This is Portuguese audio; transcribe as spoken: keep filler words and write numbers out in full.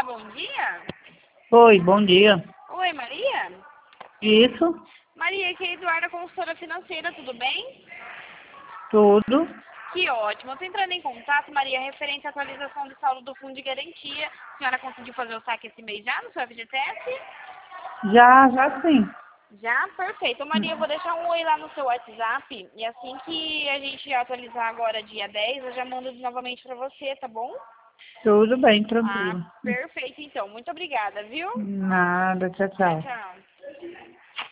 bom dia. Oi, bom dia. Oi, Maria? Isso, Maria, aqui é a Eduarda, consultora financeira, tudo bem? tudo. Que ótimo. Eu tô entrando em contato, Maria, referente à atualização do saldo do fundo de garantia. A senhora conseguiu fazer o saque esse mês já no seu F G T S? Já, já sim. Já? Perfeito. Maria, eu vou deixar um oi lá no seu WhatsApp e assim que a gente atualizar agora, dia dez, eu já mando novamente pra você, tá bom? Tudo bem, Ah, tranquilo. perfeito então. Muito obrigada, viu? Nada, tchau, Tchau, tchau. tchau.